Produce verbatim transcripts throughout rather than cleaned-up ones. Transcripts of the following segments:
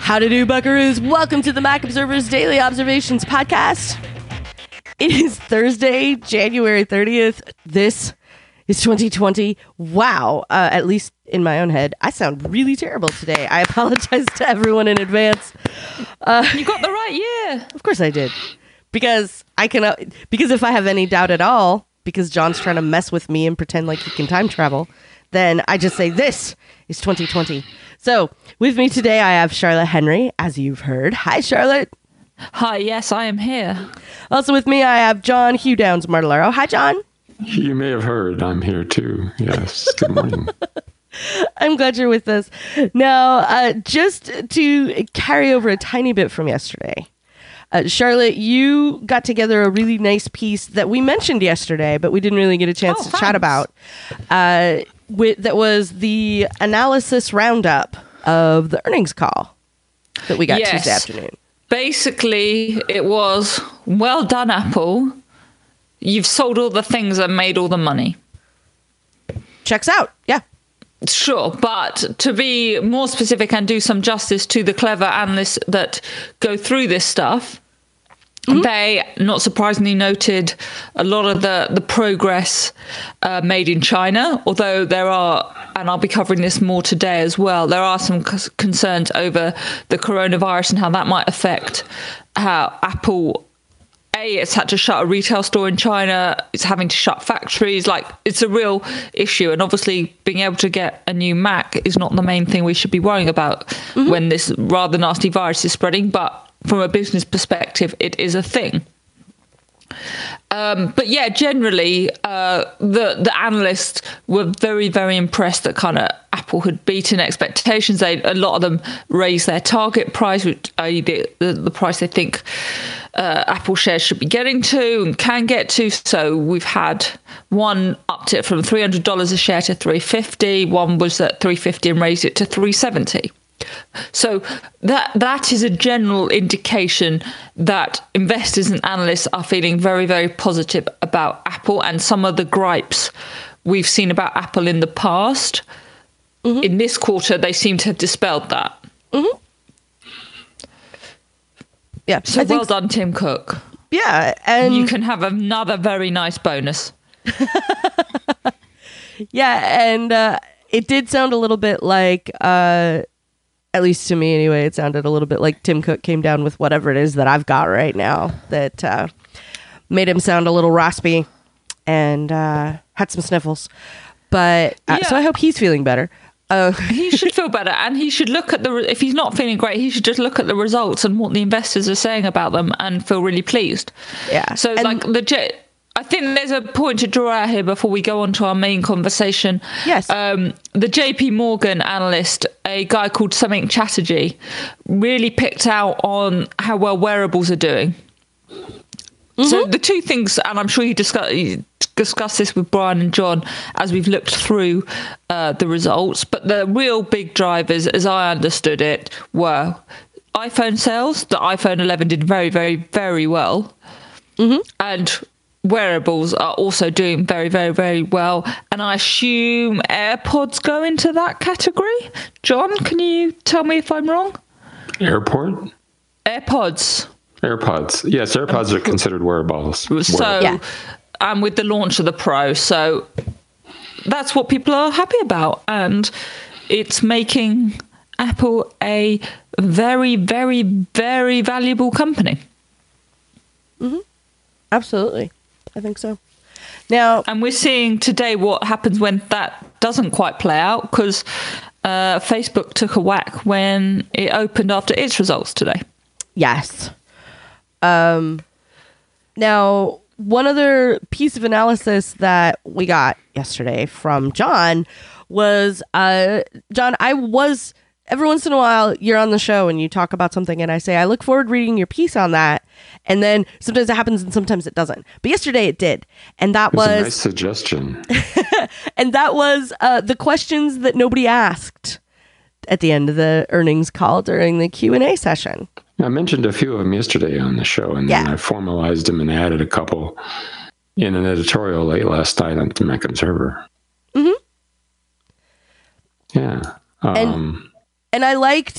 Howdy do, buckaroos. Welcome to the Mac Observer's Daily Observations Podcast. It is Thursday, January thirtieth. This is twenty twenty. Wow. Uh, at least in my own head, I sound really terrible today. I apologize to everyone in advance. Uh, you got the right year. Of course I did. Because I can, uh, because if I have any doubt at all, because John's trying to mess with me and pretend like he can time travel, then I just say this is twenty twenty. So with me today, I have Charlotte Henry, as you've heard. Hi, Charlotte. Hi, yes, I am here. Also with me, I have John Hugh Downs Martellaro. Hi, John. You may have heard I'm here too. Yes. Good morning. I'm glad you're with us. Now, uh, just to carry over a tiny bit from yesterday, uh, Charlotte, you got together a really nice piece that we mentioned yesterday, but we didn't really get a chance oh, to thanks. chat about. Uh, with, that was the analysis roundup of the earnings call that we got yes. Tuesday afternoon. Basically, it was, well done, Apple. You've sold all the things that made all the money. Checks out. Yeah. Sure, but to be more specific and do some justice to the clever analysts that go through this stuff, mm-hmm. they, not surprisingly, noted a lot of the, the progress uh, made in China, although there are, and I'll be covering this more today as well, there are some c- concerns over the coronavirus and how that might affect how Apple... A, it's had to shut a retail store in China. It's having to shut factories. Like, it's a real issue. And obviously, being able to get a new Mac is not the main thing we should be worrying about mm-hmm. when this rather nasty virus is spreading. But from a business perspective, it is a thing. Um, but yeah, generally, uh, the the analysts were very, very impressed that kind of Apple had beaten expectations. They, a lot of them raised their target price, which uh, the, the, the price they think uh, Apple shares should be getting to and can get to. So we've had one upped it from three hundred dollars a share to three hundred fifty dollars. One was at three hundred fifty dollars and raised it to three hundred seventy dollars. So that that is a general indication that investors and analysts are feeling very, very positive about Apple, and some of the gripes we've seen about Apple in the past. Mm-hmm. In this quarter, they seem to have dispelled that. Mm-hmm. Yeah. So I well think, done, Tim Cook. Yeah. And you can have another very nice bonus. Yeah. And uh, it did sound a little bit like... Uh, At least to me, anyway, it sounded a little bit like Tim Cook came down with whatever it is that I've got right now that uh, made him sound a little raspy and uh, had some sniffles. But uh, yeah. so I hope he's feeling better. Uh, he should feel better, and he should look at the. If he's not feeling great, he should just look at the results and what the investors are saying about them and feel really pleased. Yeah. So, and, like the. I think there's a point to draw out here before we go on to our main conversation. Yes. Um, the J P Morgan analyst, a guy called Samik Chatterjee, really picked out on how well wearables are doing. Mm-hmm. So the two things, and I'm sure you discuss, you discussed this with Brian and John as we've looked through uh, the results, but the real big drivers, as I understood it, were iPhone sales. The iPhone eleven did very, very, very well. Mm-hmm. And wearables are also doing very, very, very well. And I assume AirPods go into that category. John, can you tell me if I'm wrong? Airport? AirPods. AirPods. Yes, AirPods are considered wearables. So, yeah. and with the launch of the Pro. So that's what people are happy about. And it's making Apple a very, very, very valuable company. Mm-hmm. Absolutely. I think so. Now, and we're seeing today what happens when that doesn't quite play out, because uh, Facebook took a whack when it opened after its results today. Yes. Um, now, one other piece of analysis that we got yesterday from John was, uh, John, I was... Every once in a while, you're on the show and you talk about something and I say, I look forward to reading your piece on that. And then sometimes it happens and sometimes it doesn't. But yesterday it did. And that it was, was a nice suggestion. And that was uh, the questions that nobody asked at the end of the earnings call during the Q and A session. I mentioned a few of them yesterday on the show, and yeah. then I formalized them and added a couple in an editorial late last night on the Mac Observer. Mm-hmm. Yeah. Um, and, and I liked,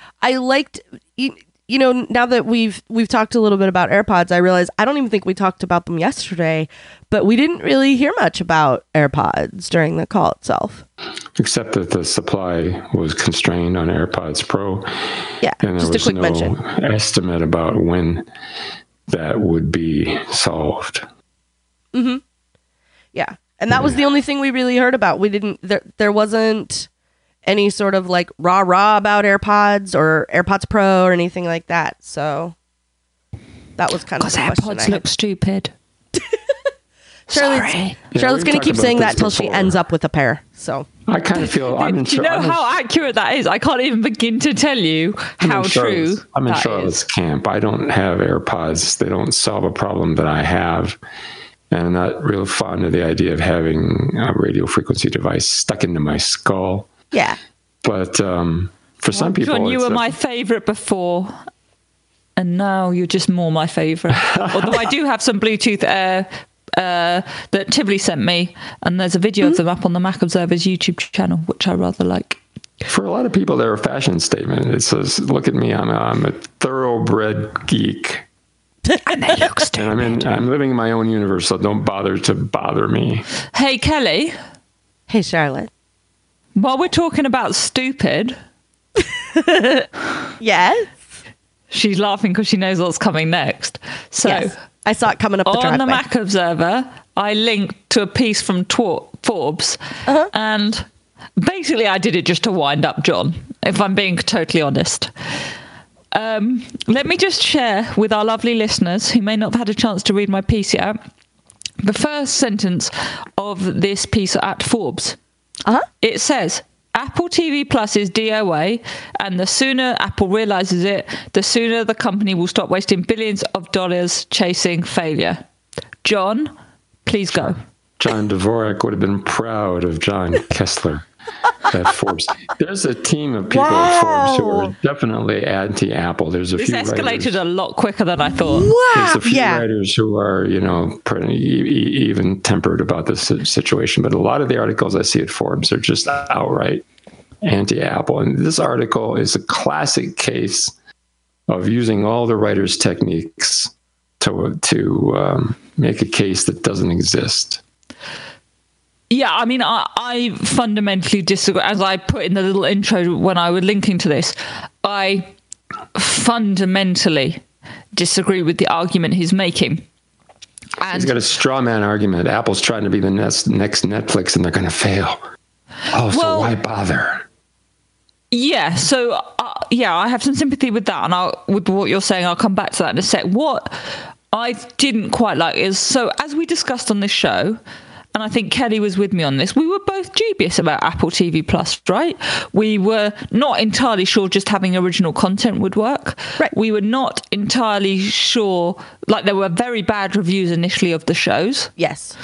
I liked, you, you know, now that we've we've talked a little bit about AirPods, I realize I don't even think we talked about them yesterday, but we didn't really hear much about AirPods during the call itself. Except that the supply was constrained on AirPods Pro. Yeah, and there just a was quick no mention. estimate about when that would be solved. Mm-hmm. Yeah, and that was the only thing we really heard about. We didn't, there, there wasn't any sort of like rah-rah about AirPods or AirPods Pro or anything like that. So that was kind of the question. Because AirPods look stupid. Charlotte's, Sorry. Yeah, Charlotte's we've going to talked keep about saying this that till she before. ends up with a pair. So I kind of feel I'm in Do you know I'm in- how accurate that is? I can't even begin to tell you I'm how in true Charlotte's- I'm in that Charlotte's is. camp. I don't have AirPods. They don't solve a problem that I have. And I'm not real fond of the idea of having a radio frequency device stuck into my skull. yeah. But um, for some people, John, you it's were a- my favourite before, and now you're just more my favourite. Although I do have some Bluetooth Air uh, that Tivoli sent me, and there's a video of them up on the Mac Observer's YouTube channel, which I rather like. for a lot of people, they're a fashion statement. It says, "Look at me, I'm a, I'm a thoroughbred geek." And they look stupid. And I'm in, I'm living in my own universe, so don't bother to bother me. Hey, Kelly, Hey, Charlotte. while we're talking about stupid, Yes. she's laughing because she knows what's coming next. So yes. I saw it coming up the on driveway. the Mac Observer, I linked to a piece from Tw- Forbes, Uh-huh. and basically I did it just to wind up John, if I'm being totally honest. Um, let me just share with our lovely listeners who may not have had a chance to read my piece yet, the first sentence of this piece at Forbes. Uh-huh. It says, Apple T V Plus is D O A, and the sooner Apple realizes it, the sooner the company will stop wasting billions of dollars chasing failure. John, please go. John Dvorak would have been proud of John Kessler at Forbes. There's a team of people at Forbes who are definitely anti-Apple. There's a This few escalated writers. a lot quicker than I thought. There's Wow. a few Yeah. writers who are, you know, pretty e- e- even tempered about this si- situation. But a lot of the articles I see at Forbes are just outright anti-Apple. And this article is a classic case of using all the writers' techniques to to um, make a case that doesn't exist. Yeah, I mean, I, I fundamentally disagree. As I put in the little intro when I was linking to this, I fundamentally disagree with the argument he's making. And He's got a straw man argument. Apple's trying to be the next, next Netflix, and they're going to fail. Oh, so Well- why bother? yeah, so uh, yeah, I have some sympathy with that, and I'll, with what you're saying, I'll come back to that in a sec. What I didn't quite like is, so as we discussed on this show, and I think Kelly was with me on this, we were both dubious about Apple T V Plus, right? We were not entirely sure just having original content would work. Right. We were not entirely sure, like there were very bad reviews initially of the shows. Yes.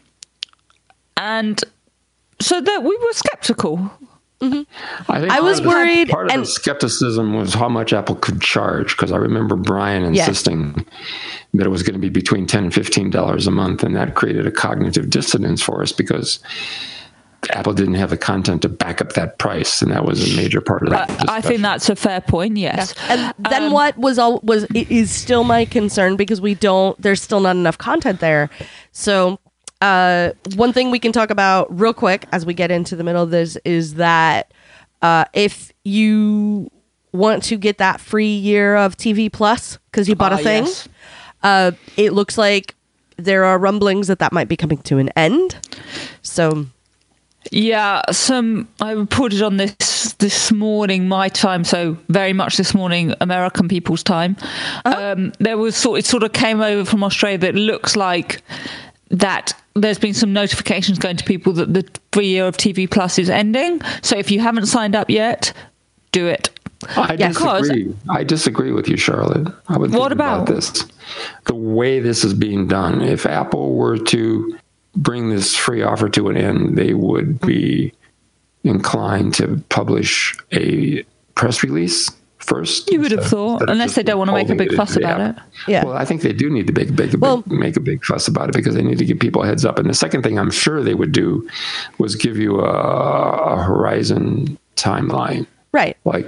And so that we were skeptical. I, think I part was of the- worried, Part of and- the skepticism was how much Apple could charge, because I remember Brian Yes. insisting that it was going to be between ten and fifteen dollars a month, and that created a cognitive dissonance for us because Apple didn't have the content to back up that price, and that was a major part of that. I discussion. think that's a fair point, yes. And then Um, what was all was it is still my concern because we don't there's still not enough content there. So uh, one thing we can talk about real quick as we get into the middle of this is that uh, if you want to get that free year of T V Plus because you bought Ah, a thing, yes. uh, it looks like there are rumblings that that might be coming to an end. So Yeah, some I reported on this this morning, my time, so very much this morning, American people's time. Um, there was sort it sort of came over from Australia that looks like that there's been some notifications going to people that the free year of T V Plus is ending. So if you haven't signed up yet, do it. I Yeah, disagree. I disagree with you, Charlotte. I would think What about? this? The way this is being done. If Apple were to bring this free offer to an end, they would be inclined to publish a press release first. You would have instead- thought, instead of unless just they don't want to make a holding big it fuss into the about app. it. Yeah. Well, I think they do need to make, make, a, Well- big, make a big fuss about it because they need to give people a heads up. And the second thing I'm sure they would do was give you a, a horizon timeline. right. Like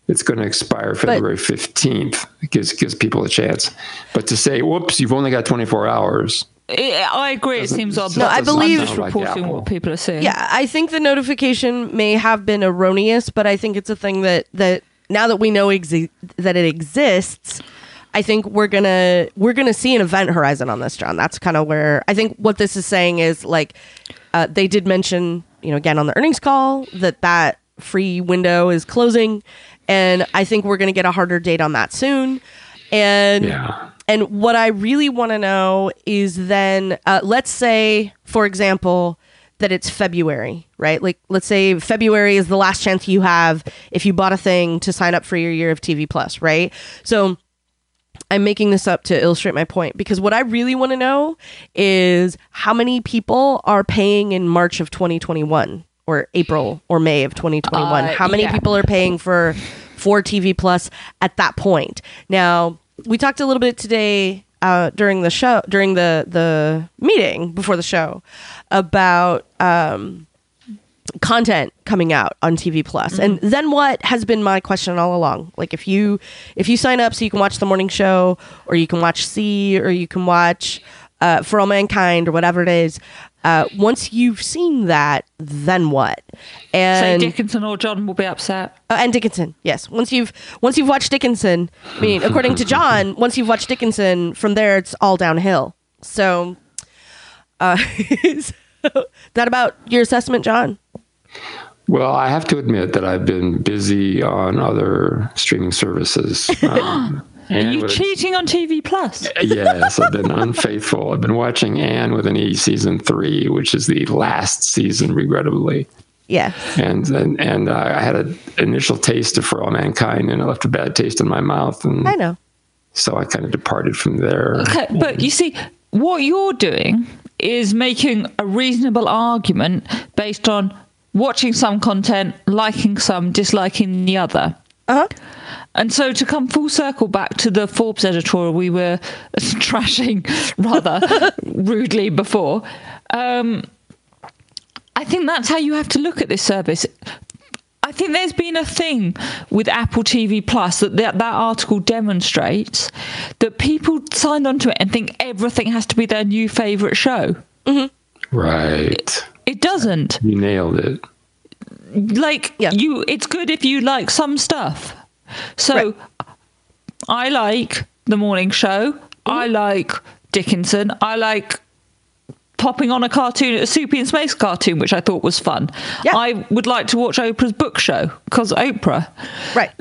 it's going to expire February fifteenth. It gives gives people a chance. But to say, whoops, you've only got twenty-four hours. I agree. It seems odd. No, I believe- I'm just reporting what people are saying. Yeah, I think the notification may have been erroneous, but I think it's a thing that that now that we know exi- that it exists, I think we're gonna we're gonna see an event horizon on this, John. That's kind of where I think what this is saying is like uh, they did mention, you know, again on the earnings call that that free window is closing, and I think we're gonna get a harder date on that soon. And Yeah. and what I really want to know is then, uh, let's say, for example, that it's February, right? Like, let's say February is the last chance you have if you bought a thing to sign up for your year of T V Plus, right? So I'm making this up to illustrate my point, because what I really want to know is how many people are paying in March of twenty twenty-one or April or May of twenty twenty-one. Uh, how many yeah. people are paying for for T V Plus at that point? Now, we talked a little bit today uh, during the show, during the the meeting before the show, about um, content coming out on T V Plus. Mm-hmm. And then what has been my question all along? Like, if you if you sign up so you can watch the morning show, or you can watch C, or you can watch uh, For All Mankind, or whatever it is, uh, once you've seen that, then what? Say And Dickinson or John will be upset. uh, and Dickinson, yes. Once you've once you've watched Dickinson, I mean, according to John, once you've watched Dickinson, from there it's all downhill. So, uh, so that about your assessment, John? Well, I have to admit that I've been busy on other streaming services. Um, Are and you with- cheating on T V Plus? Yes, I've been unfaithful. I've been watching Anne with an E season three, which is the last season, regrettably. Yeah. And and, and uh, I had an initial taste of For All Mankind, and it left a bad taste in my mouth. And I know. so I kind of departed from there. Okay, but you see, what you're doing is making a reasonable argument based on watching some content, liking some, disliking the other. Uh huh. And so to come full circle back to the Forbes editorial we were trashing rather rudely before, um, I think that's how you have to look at this service. I think there's been a thing with Apple T V Plus that that, that article demonstrates, that people signed onto it and think everything has to be their new favourite show. Mm-hmm. Right. It doesn't. You nailed it. Like, Yeah. you, it's good if you like some stuff. So Right. I like the morning show. I like Dickinson. I like popping on a cartoon, a Soupy and Space cartoon, which I thought was fun. Yeah. I would like to watch Oprah's book show because Oprah. Right.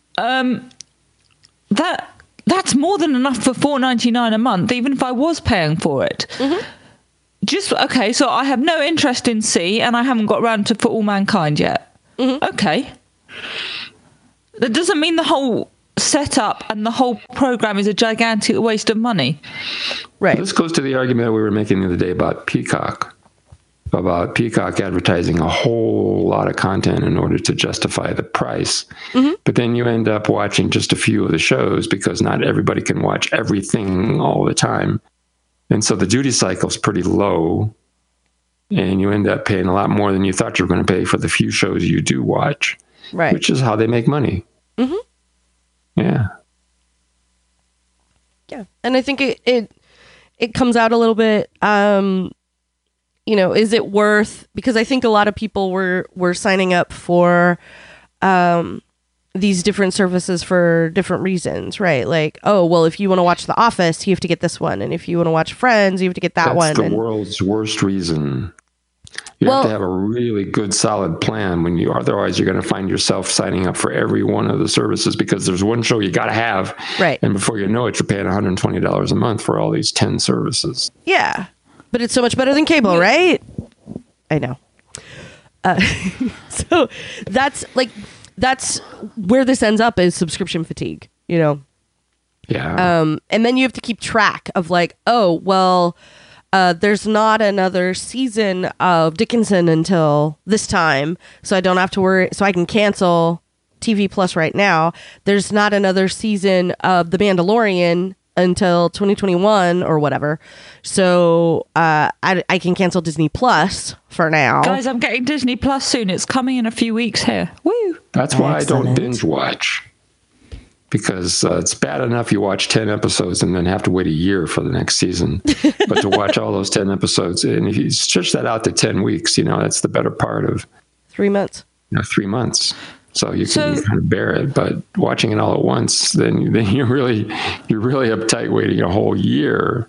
That that's more than enough for four ninety-nine a month, even if I was paying for it. Mm-hmm. Just okay. So I have no interest in C, and I haven't got around to For All Mankind yet. Mm-hmm. Okay. That doesn't mean the whole setup and the whole program is a gigantic waste of money. Right. This goes to the argument that we were making the other day about Peacock, about Peacock advertising a whole lot of content in order to justify the price. Mm-hmm. But then you end up watching just a few of the shows because not everybody can watch everything all the time. And so the duty cycle is pretty low, and you end up paying a lot more than you thought you were going to pay for the few shows you do watch, Right. which is how they make money. Mm-hmm. Yeah. Yeah. And I think it, it it comes out a little bit, um, you know, is it worth, because I think a lot of people were, were signing up for um, these different services for different reasons, right? Like, oh, well, if you want to watch The Office, you have to get this one. And if you want to watch Friends, you have to get that That's one. the and, world's worst reason. You Well- have to have a really good, solid plan when you, otherwise you're going to find yourself signing up for every one of the services because there's one show you got to have. Right. And before you know it, you're paying one hundred twenty dollars a month for all these ten services. yeah. But it's so much better than cable, right? I know. Uh, so that's like, that's where this ends up, is subscription fatigue, you know? Yeah. Um, and then you have to keep track of like, oh, well, uh, there's not another season of Dickinson until this time, so I don't have to worry. So I can cancel T V Plus right now. There's not another season of The Mandalorian until twenty twenty-one or whatever. So uh, I, I can cancel Disney Plus for now. Guys, I'm getting Disney Plus soon. It's coming in a few weeks here. Woo! That's why Excellent. I don't binge watch. Because uh, it's bad enough you watch ten episodes and then have to wait a year for the next season. But to watch all those ten episodes, and if you stretch that out to ten weeks, you know, that's the better part of Three months. You know, three months. So you can So- kind of bear it. But watching it all at once, then then you're really you're really uptight waiting a whole year.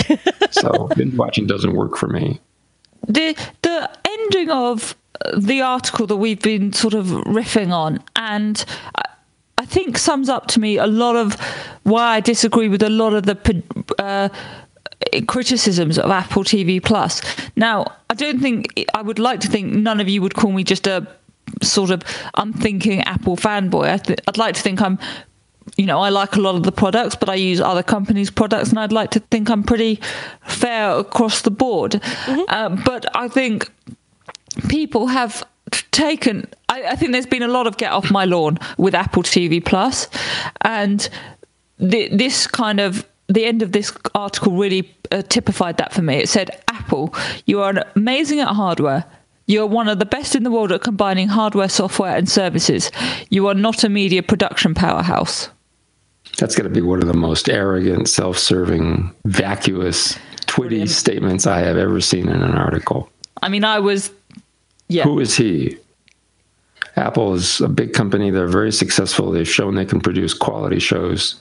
So binge watching doesn't work for me. the the ending of the article that we've been sort of riffing on, and I, I think sums up to me a lot of why I disagree with a lot of the uh, criticisms of Apple T V Plus. Now, I don't think I would like to think none of you would call me just a sort of unthinking Apple fanboy. I th- I'd like to think I'm. You know, I like a lot of the products, but I use other companies' products, and I'd like to think I'm pretty fair across the board. Mm-hmm. Uh, but I think people have taken. I, I think there's been a lot of get off my lawn with Apple T V Plus, and the, this kind of the end of this article really uh, typified that for me. It said, "Apple, you are amazing at hardware. You are one of the best in the world at combining hardware, software, and services. You are not a media production powerhouse." That's going to be one of the most arrogant, self-serving, vacuous, twitty Brilliant. statements I have ever seen in an article. I mean, I was, yeah. Who is he? Apple is a big company. They're very successful. They've shown they can produce quality shows.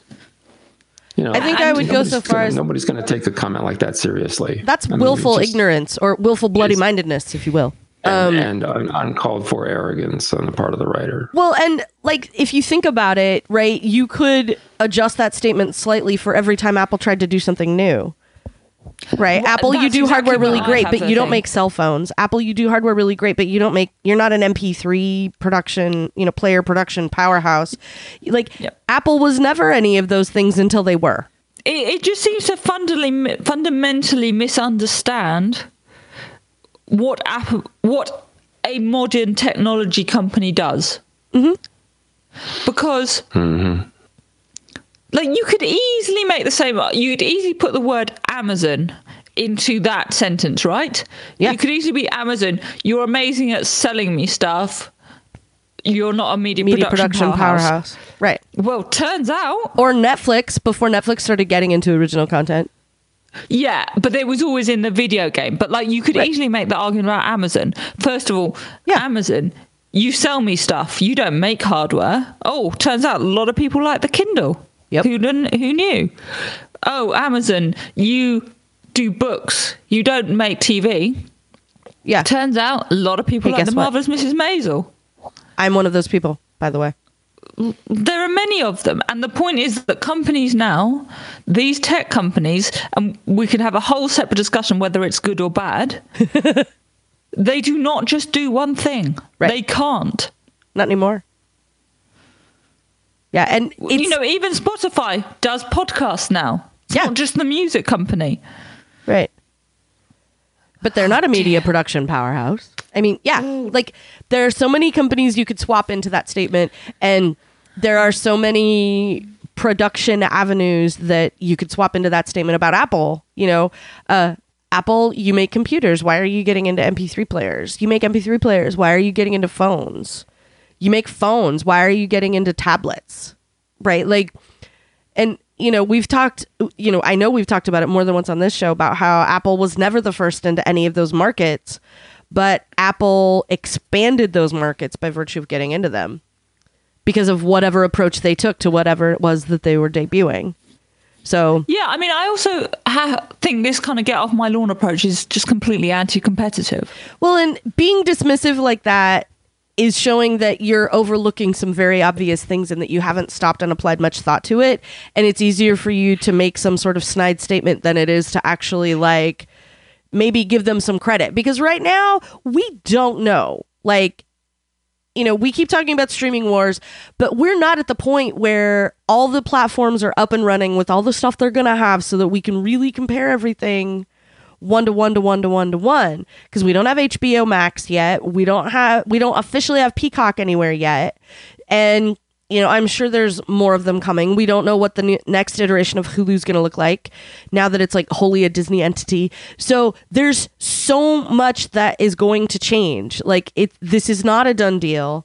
You know, I think I would go so far gonna, as nobody's going to take a comment like that seriously. That's I willful mean, just, ignorance or willful bloody-mindedness, if you will. And, Um, and un- uncalled for arrogance on the part of the writer. Well, and like if you think about it, right, you could adjust that statement slightly for every time Apple tried to do something new. Right? Well, Apple, you that's do exactly hardware really what I great, have but to you don't think. make cell phones. Apple, you do hardware really great, but you don't make, you're not an M P three production, you know, player production powerhouse. Like, Yep. Apple was never any of those things until they were. It, it just seems to fundamentally, fundamentally misunderstand what Apple, what a modern technology company does. Mm-hmm. Because, Mm-hmm. like, you could easily make the same. You could easily put the word Amazon into that sentence, right? Yeah. You could easily be Amazon. You're amazing at selling me stuff. You're not a media, Media production, production powerhouse. powerhouse. Right. Well, turns out, Or Netflix, before Netflix started getting into original content. yeah, but it was always in the video game. But like, you could Right. easily make the argument about Amazon. First of all, Yeah. Amazon, you sell me stuff. You don't make hardware. Oh, turns out a lot of people like the Kindle. Yep. Who didn't? Who knew? Oh, Amazon, you do books. You don't make T V. Yeah. Turns out a lot of people Hey, like guess the what? Marvelous Missus Maisel. I'm one of those people, by the way. There are many of them, and the point is that companies now, these tech companies, and we can have a whole separate discussion whether it's good or bad, they do not just do one thing. Right. They can't. Not anymore. Yeah, and it's, You know, even Spotify does podcasts now. It's Yeah. not just the music company. right. But they're not a media production powerhouse. I mean, yeah, like there are so many companies you could swap into that statement, and there are so many production avenues that you could swap into that statement about Apple. You know, uh, Apple, you make computers. Why are you getting into M P three players? You make M P three players. Why are you getting into phones? You make phones. Why are you getting into tablets? Right? Like, and you know, we've talked, you know, I know we've talked about it more than once on this show about how Apple was never the first into any of those markets, but Apple expanded those markets by virtue of getting into them because of whatever approach they took to whatever it was that they were debuting. So, Yeah, I mean, I also ha- think this kind of get off my lawn approach is just completely anti-competitive. well, and being dismissive like that is showing that you're overlooking some very obvious things and that you haven't stopped and applied much thought to it. And it's easier for you to make some sort of snide statement than it is to actually like maybe give them some credit. Because right now we don't know. Like, you know, we keep talking about streaming wars, but we're not at the point where all the platforms are up and running with all the stuff they're going to have so that we can really compare everything one to one to one to one to one, because we don't have H B O Max yet. We don't have, we don't officially have Peacock anywhere yet. And, you know, I'm sure there's more of them coming. We don't know what the ne- next iteration of Hulu's going to look like now that it's like wholly a Disney entity. So there's so much that is going to change. Like it, this is not a done deal.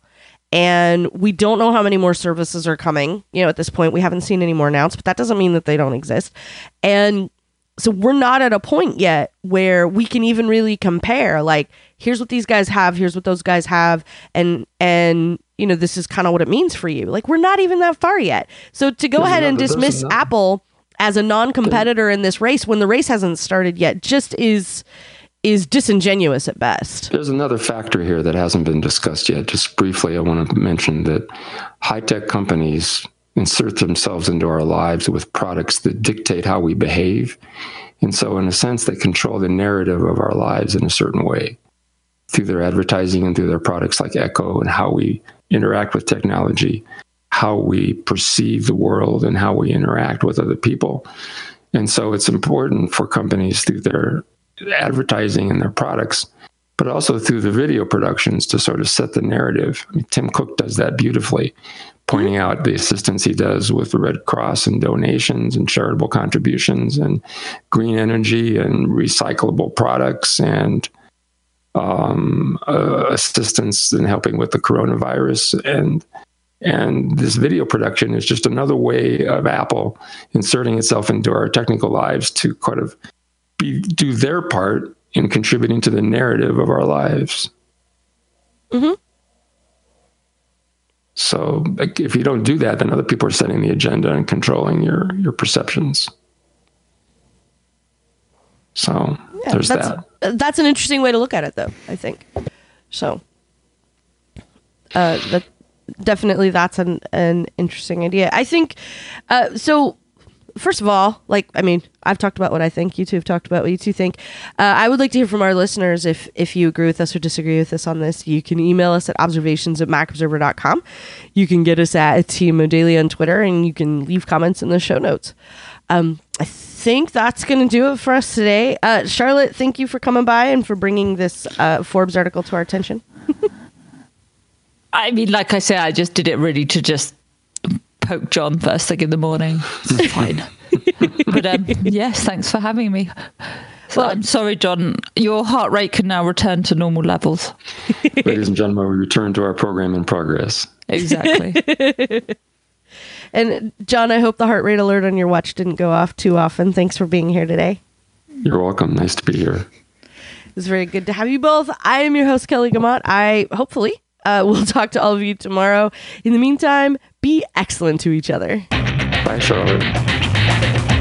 And we don't know how many more services are coming. You know, at this point, we haven't seen any more announced, but that doesn't mean that they don't exist. And so we're not at a point yet where we can even really compare, like, here's what these guys have, here's what those guys have, and, and you know, this is kind of what it means for you. Like, we're not even that far yet. So to go There's ahead and another- dismiss there's another- Apple as a non-competitor in this race when the race hasn't started yet just is is disingenuous at best. There's another factor here that hasn't been discussed yet. Just briefly, I want to mention that high-tech companies insert themselves into our lives with products that dictate how we behave. And so, in a sense, they control the narrative of our lives in a certain way through their advertising and through their products like Echo, and how we interact with technology, how we perceive the world, and how we interact with other people. And so it's important for companies through their advertising and their products, but also through the video productions, to sort of set the narrative. I mean, Tim Cook does that beautifully, pointing out the assistance he does with the Red Cross and donations and charitable contributions and green energy and recyclable products and um, uh, assistance in helping with the coronavirus. And And this video production is just another way of Apple inserting itself into our technical lives to kind of be, do their part in contributing to the narrative of our lives. Mm-hmm. So like, if you don't do that, then other people are setting the agenda and controlling your, your perceptions. So Yeah, there's that's, that. That's an interesting way to look at it, though, I think. So, uh, that definitely that's an, an interesting idea. I think, uh, so first of all, like, I mean, I've talked about what I think. You two have talked about what you two think. Uh, I would like to hear from our listeners if, if you agree with us or disagree with us on this. You can email us at observations at mac observer dot com. You can get us at Timo Daily on Twitter, and you can leave comments in the show notes. Um, I think that's going to do it for us today. Uh, Charlotte, thank you for coming by and for bringing this uh, Forbes article to our attention. I mean, like I say, I just did it really to just poke John first thing in the morning. It's fine. But um, yes, thanks for having me. So Well, I'm sorry, John. Your heart rate can now return to normal levels. Ladies and gentlemen, we return to our program in progress. Exactly. And John, I hope the heart rate alert on your watch didn't go off too often. Thanks for being here today. You're welcome. Nice to be here. It's very good to have you both. I am your host, Kelly Gamont. I hopefully uh, will talk to all of you tomorrow. In the meantime, be excellent to each other. Bye, Charlotte.